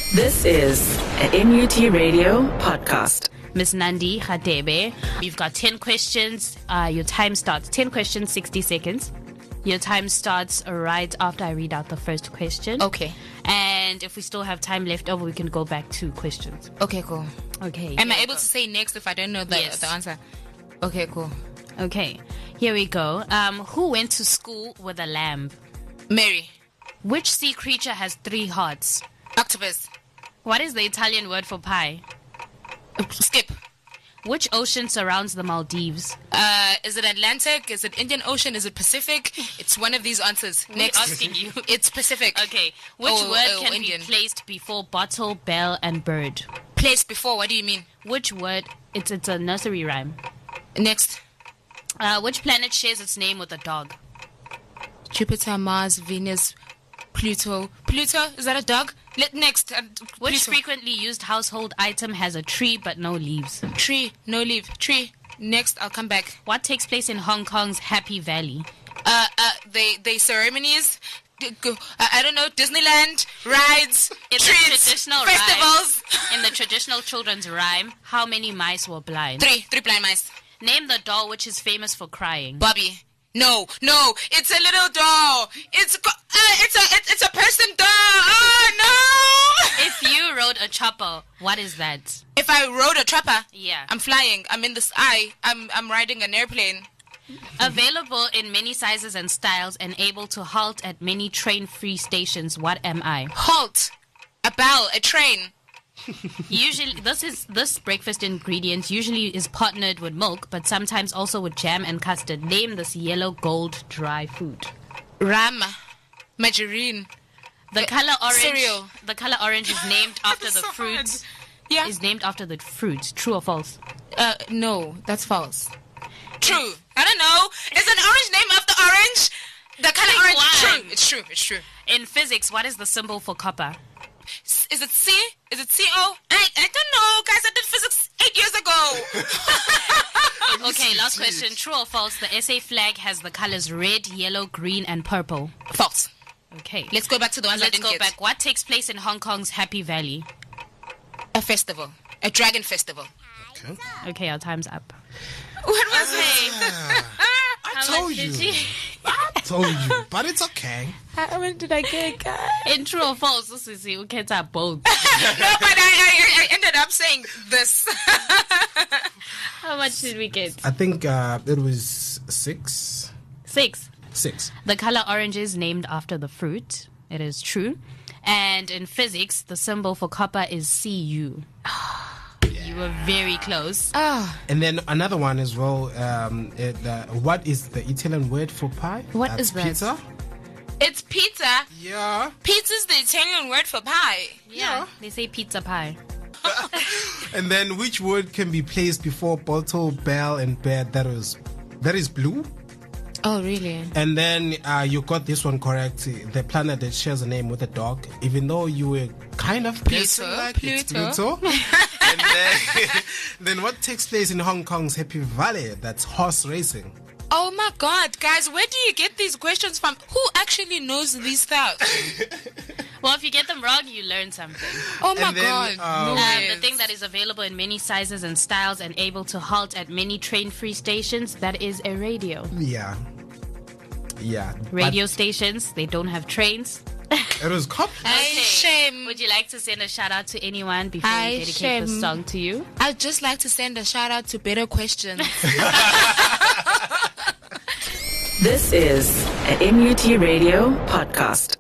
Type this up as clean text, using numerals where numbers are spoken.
This is a NUT Radio podcast. Miss Nandi Hadebe, we've got 10 questions. Your time starts 10 questions, 60 seconds. Your time starts right after I read out the first question. Okay. And if we still have time left over, we can go back to questions. Okay, cool. Okay. Am I able to say next if I don't know the answer? Okay, cool. Okay. Here we go. Who went to school with a lamb? Mary. Which sea creature has 3 hearts? Octopus. What is the Italian word for pie? Skip. Which ocean surrounds the Maldives? Is it Atlantic? Is it Indian Ocean? Is it Pacific? It's one of these answers. Next. Asking you. It's Pacific. Okay. Which word can Indian. be placed before bottle, bell, and bird? Placed before, what do you mean? Which word? It's a nursery rhyme. Next. Which planet shares its name with a dog? Jupiter, Mars, Venus, Pluto. Pluto? Is that a dog? Next. Which Pluto. frequently used household item has a tree but no leaves? Tree. No leaf. Tree. Next. I'll come back. What takes place in Hong Kong's Happy Valley? They ceremonies. I don't know. Disneyland. Rides. In trees. the traditional festivals. Rhyme, in the traditional children's rhyme, how many mice were blind? 3 blind mice. Name the doll which is famous for crying. Bobby. No, it's a little doll. It's a person doll. Oh no! If you rode a chopper, what is that? If I rode a trapper, Yeah. I'm flying. I'm in the sky. I'm riding an airplane. Available in many sizes and styles and able to halt at many train-free stations. What am I? Halt. A bell. A train. Usually, this breakfast ingredient usually is partnered with milk, but sometimes also with jam and custard. Name this yellow gold dry food. Ram. Margarine. The color orange. Cereal. The color orange is named after the So fruit. hard. Yeah. Is named after the fruit. True or false? No, that's false. True. I don't know. Is an orange named after orange? The color Pick orange. one. It's true. In physics, what is the symbol for copper? Is it C? Is it CO? I don't know, guys. I did physics 8 years ago. Okay, last question. True or false? The SA flag has the colors red, yellow, green, and purple. False. Okay. Let's go back to the ones I Let's didn't go get. back. What takes place in Hong Kong's Happy Valley? A festival. A dragon festival. Okay, our time's up. What was it? I told you. I told you, but it's okay. How many did I get, guys? In true or false, this is you can tap both. No, but I ended up saying this. How much did we get? I think it was 6. 6. 6. The color orange is named after the fruit. It is true. And in physics, the symbol for copper is Cu. You were very close. And then another one as well. What is the Italian word for pie? What That's is that? Pizza. It's pizza. Yeah. Pizza's the Italian word for pie. Yeah. They say pizza pie. And then which word can be placed before bottle, bell, and bed? That is blue. Oh, really? And then you got this one correct. The planet that shares a name with a dog, even though you were kind of guessing like it's Pluto. And then what takes place in Hong Kong's Happy Valley? That's horse racing. Oh my God, guys, where do you get these questions from? Who actually knows these stuff? Well, if you get them wrong, you learn something. Oh my And then, God. No The ways. thing that is available in many sizes and styles and able to halt at many train-free stations, that is a radio. Yeah. Radio stations, they don't have trains. But it was cop. Shame. Would you like to send a shout out to anyone before we dedicate shame. this song to you? I'd just like to send a shout out to Better Questions. This is a NUT Radio podcast.